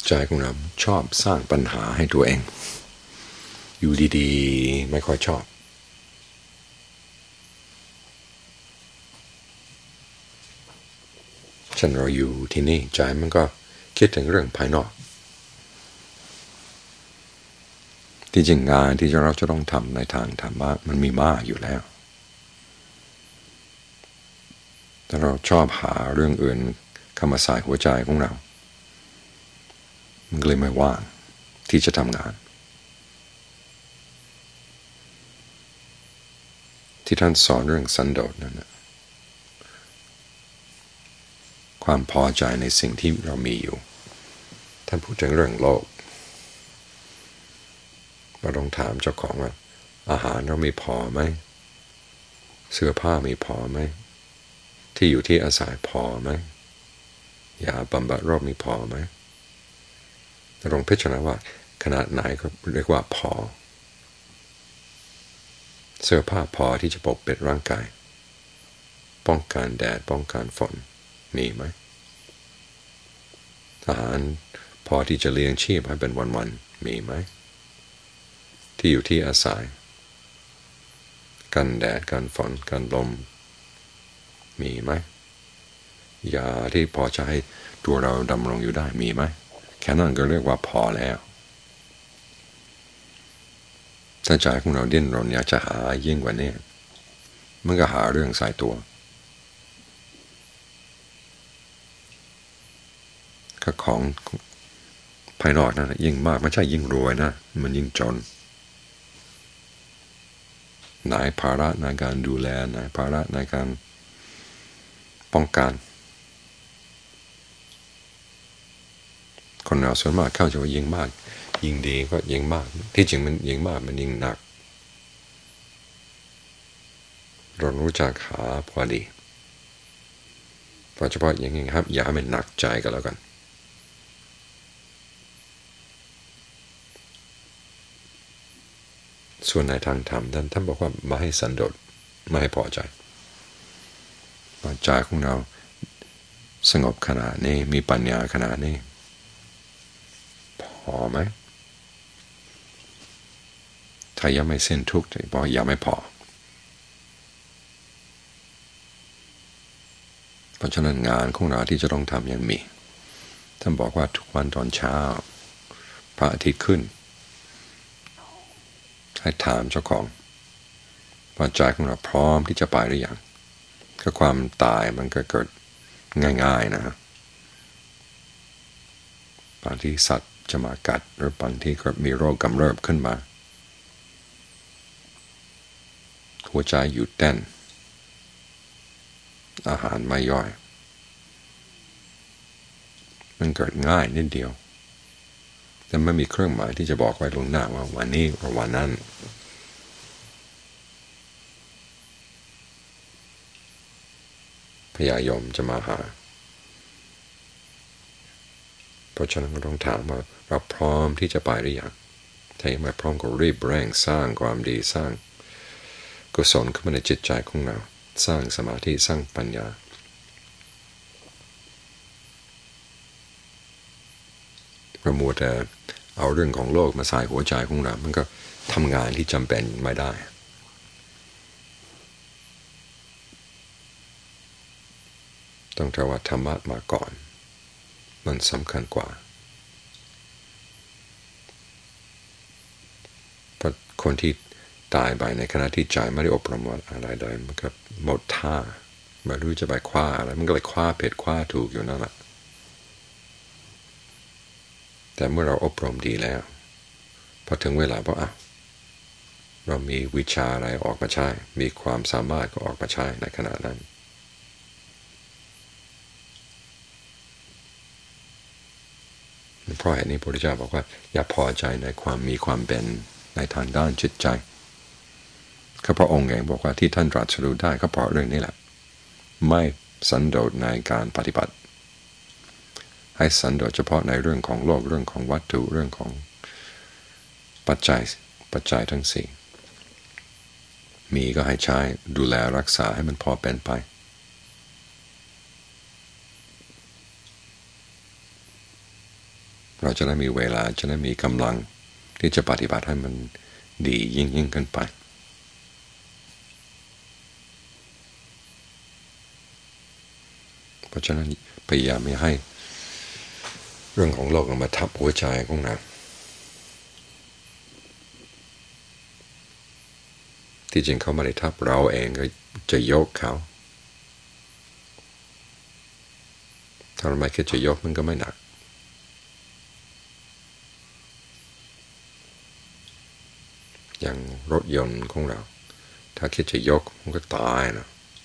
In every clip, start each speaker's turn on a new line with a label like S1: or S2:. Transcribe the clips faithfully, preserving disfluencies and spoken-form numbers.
S1: ใจของเราชอบสร้างปัญหาให้ตัวเองอยู่ดีๆไม่ค่อยชอบฉันเราอยู่ที่นี่ใจมันก็คิดถึงเรื่องภายนอกที่จริงงานที่เราจะต้องทำในทางธรรมะมันมีมากอยู่แล้วแต่เราชอบหาเรื่องอื่นเข้ามาใส่หัวใจของเรามันก็เลยไม่ว่างที่จะทำงานที่ท่านสอนเรื่องสันโดษนั่นนะความพอใจในสิ่งที่เรามีอยู่ท่านพูดถึงเรื่องโลกเราต้องถามเจ้าของว่าอาหารเรามีพอไหมเสื้อผ้ามีพอไหมที่อยู่ที่อาศัยพอไหมยาบำบัดโรคมีพอไหมเราต้องพิจารณาว่าขนาดไหนก็เรียกว่าพอเสื้อผ้าพอที่จะปกปิดร่างกายป้องกันแดดป้องกันฝนมีไหมอาหารพอที่จะเลี้ยงชีพให้เป็นวันๆมีไหมที่อยู่ที่อาศัยกันแดดกันฝนกันลมมีไหมยาที่พอจะให้ตัวเราดำรงอยู่ได้มีไหมแค่นั้นก็เรียกว่าพอแล้วถ้าใจของเราดิ้นรนอยากจะหายิ่งกว่านี้มันก็หาเรื่องใส่ตัวก็ของภายนอกนั่นยิ่งมากไม่ใช่ยิ่งรวยนะมันยิ่งจนนายภาระในการดูแลนายภาระในการป้องกันคนเราส่วนมากเข้าใจว่ายิ่งมากยิ่งดีก็ยิ่งมากที่จริงมันยิ่งมากมันยิ่งหนักเรารู้จักหาพอดีเพราะเฉพาะอย่างนี้ครับอย่าให้มันหนักใจกันแล้วกันส่วนในทางธรรมท่านท่านบอกว่าไม่ให้สันโดษไม่ให้พอใจใจของเราสงบขนาดนี้มีปัญญาขนาดนี้พอไหมถ้ายังไม่สิ้นทุกข์บอกยังไม่พอเพราะฉะนั้นงานของเราที่จะต้องทำยังมีท่านบอกว่าทุกวันตอนเช้าพระอาทิตย์ขึ้นให้ถามเจ้าของว่าใจของเราพร้อมที่จะไปหรือยังก็ความตายมันก็เกิดง่ายๆนะบางที่สัตว์จะมากัดหรือบางที่ก็มีโรคกำเริบขึ้นมาหัวใจหยุดเต้นอาหารไม่ย่อยมันเกิดง่ายนิดเดียวแต่ไม่มีเครื่องหมายที่จะบอกไว้ล่วงหน้าว่าวันนี้หรือวันนั้นพญายมจะมาหาเพราะฉะนั้นก็ต้องถามว่าเราพร้อมที่จะไปหรือยังถ้ายังไม่พร้อมก็รีบเร่งสร้างความดีสร้างกุศลขึ้นมาในจิตใจของเราสร้างสมาธิสร้างปัญญาประมัวแต่เอาเรื่องของโลกมาใส่หัวใจของเรามันก็ทำงานที่จำเป็นไม่ได้ต้องถือว่าธรรมะมาก่อนมันสำคัญกว่าเพราะคนที่ตายไปในขณะที่ใจไม่ได้อบรมอะไรเลยมันก็หมดท่าไม่รู้จะไปคว้าอะไรมันก็เลยคว้าผิดคว้าถูกอยู่นั่นแหละแต่เมื่อเราอบรมดีแล้วพอถึงเวลาว่าอ่ะเรามีวิชาอะไรออกมาใช้มีความสามารถก็ออกมาใช้ในขณะนั้นเพราะเหตุนี้พระพุทธเจ้าบอกว่าอย่าพอใจในความมีความเป็นในทางด้านจิตใจข้าพระองค์เองบอกว่าที่ท่านตรัสรู้ได้ก็เพราะเรื่องนี้แหละไม่สันโดษในการปฏิบัติให้สันโดษเฉพาะในเรื่องของโลกเรื่องของวัตถุเรื่องของปัจจัยปัจจัยทั้งสี่มีก็ให้ใช้ดูแลรักษาให้มันพอเป็นไปเราจะได้มีเวลาจะได้มีกำลังที่จะปฏิบัติให้มันดียิ่งยิ่งขึ้นไปเพราะฉะนั้นพยายามไม่ให้เรื่องของโลกมาทับหัวใจของเราที่จริงเขาไม่ได้ทับเราเองก็จะยกเขาถ้าเราไม่คิดจะยกมันก็ไม่หนักอย่างรถยนต์ของเราถ้าคิดจะยกมันก็ตายนะ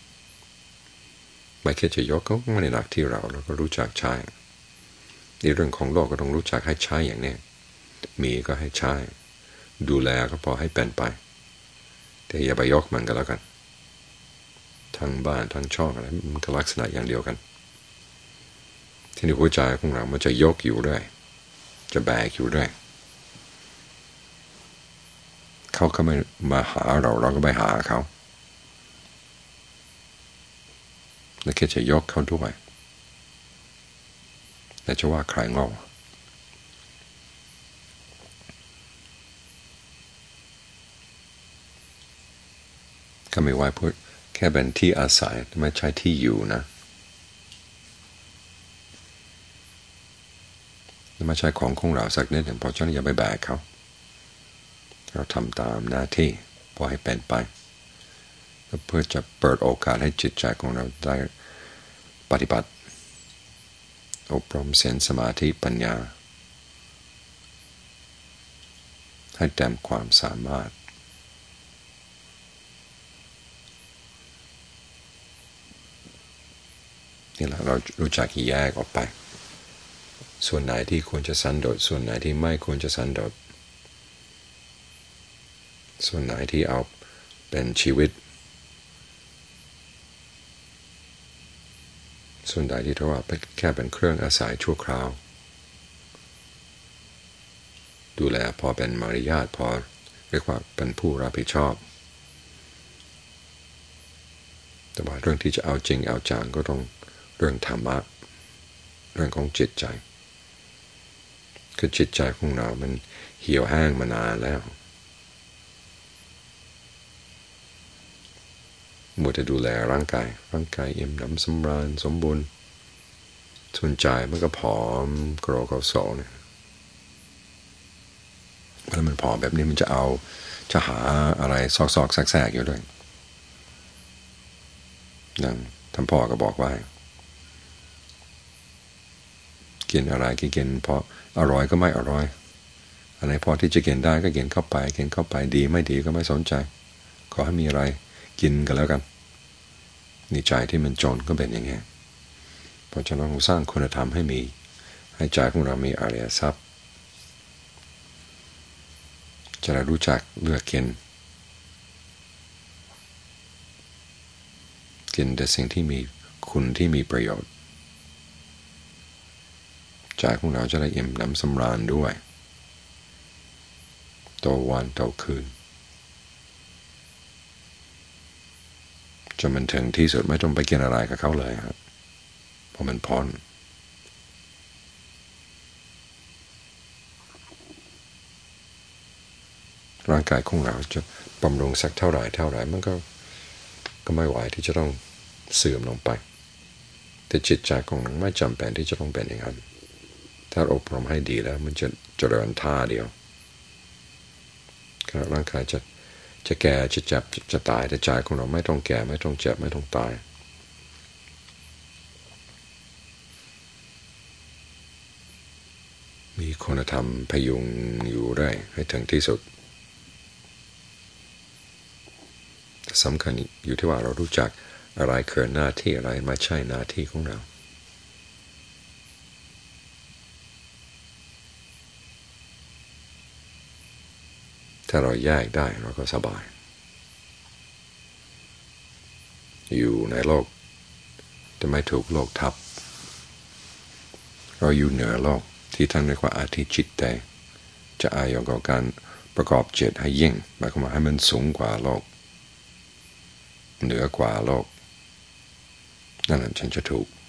S1: ไม่คิดจะยกก็ไม่ได้หนักที่เราเราก็รู้จักใช้ในเรื่องของโลกก็ต้องรู้จักให้ใช้อย่างนี้มีก็ให้ใช้ดูแลก็พอให้เป็นไปแต่อย่าไปยกมันก็แล้วกันทั้งบ้านทั้งช่องอะไรมันก็ลักษณะอย่างเดียวกันที่ในหัวใจของเรามันจะยกอยู่ด้วยจะแบกอยู่ด้วยเขาก็ไม่มาหาเราเราก็ไปหาเขาแล้วคิดจะยกเขาด้วยแต่จะว่าใครโง่ก็ไม่ว่าพูดแค่เป็นที่อาศัยไม่ใช่ที่อยู่นะไม่ใช่ของของเราสักนิดหนึ่งเพราะฉะนั้นอย่าไปแบกเขาเราทำตามหน้าที่พอให้เป็นไปเพื่อจะเปิดโอกาสให้จิตใจของเราได้ปฏิบัติอบรมศีลสมาธิปัญญาให้เต็มความสามารถนี่แหละเรารู้จักแยกออกไปส่วนไหนที่ควรจะสันโดษส่วนไหนที่ไม่ควรจะสันโดษส่วนไหนที่เอาเป็นชีวิตส่วนใดที่ถือว่าแค่เป็นเครื่องอาศัยชั่วคราวดูแลพอเป็นมารยาทพอเรียกว่าเป็นผู้รับผิดชอบแต่ว่าเรื่องที่จะเอาจริงเอาจังก็ต้องเรื่องธรรมะเรื่องของจิตใจคือจิตใจของเรามันเหี่ยวแห้งมานานแล้วมัวแต่ดูแลร่างกายร่างกายอิ่มหนำสำราญสมบูรณ์ส่วนใจมันก็ผอมโกรกโสเนี่ยแล้วมันผอมแบบนี้มันจะเอาจะหาอะไรซอกๆแซกๆอยู่ด้วยอย่างท่านพ่อก็บอกว่ากินอะไรกินกินเพราะอร่อยก็ไม่อร่อยอะไรพอที่จะกินได้ก็กินเข้าไปกินเข้าไปดีไม่ดีก็ไม่สนใจขอให้มีอะไรกินกันแล้วกันนี่ใจที่มันจนก็เป็นอย่างนี้เพราะฉะนั้นเราสร้างคุณธรรมให้มีให้ใจของเรามีอริยทรัพย์จะได้รู้จักเลือกกินกินแต่สิ่งที่มีคุณที่มีประโยชน์ใจของเราจะได้อิ่มหนำสำราญด้วยโตวันโตคืนจนมันถึงที่สุดไม่ต้องไปกินอะไรกับเขาเลยครับเพราะมันพ้นร่างกายของเราจะบำรุงสักเท่าไหร่เท่าไหร่มันก็ก็ไม่ไหวที่จะต้องเสื่อมลงไปแต่จิตใจของเราไม่จำเป็นที่จะต้องเป็นอย่างนั้นถ้าอบรมให้ดีแล้วมันจะเจริญท่าเดียวร่างกายจะจะแก่จะเจ็บจะตายแต่ใจของเราไม่ต้องแก่ไม่ต้องเจ็บไม่ต้องตายมีคุณธรรมพยุงอยู่ได้ให้ถึงที่สุดสำคัญอยู่ที่ว่าเรารู้จักอะไรคือหน้าที่อะไรไม่ใช่หน้าที่ของเราถ้าเราแยกได้เราก็สบายอยู่ในโลกจะไม่ถูกโลกทับเราอยู่เหนือโลกที่ท่านเรียกว่าอาทิจิตเตจะอายกับการประกอบจิตให้ยิ่งหมายความว่าให้มันสูงกว่าโลกเหนือกว่าโลกนั่นแหละฉันจะถูก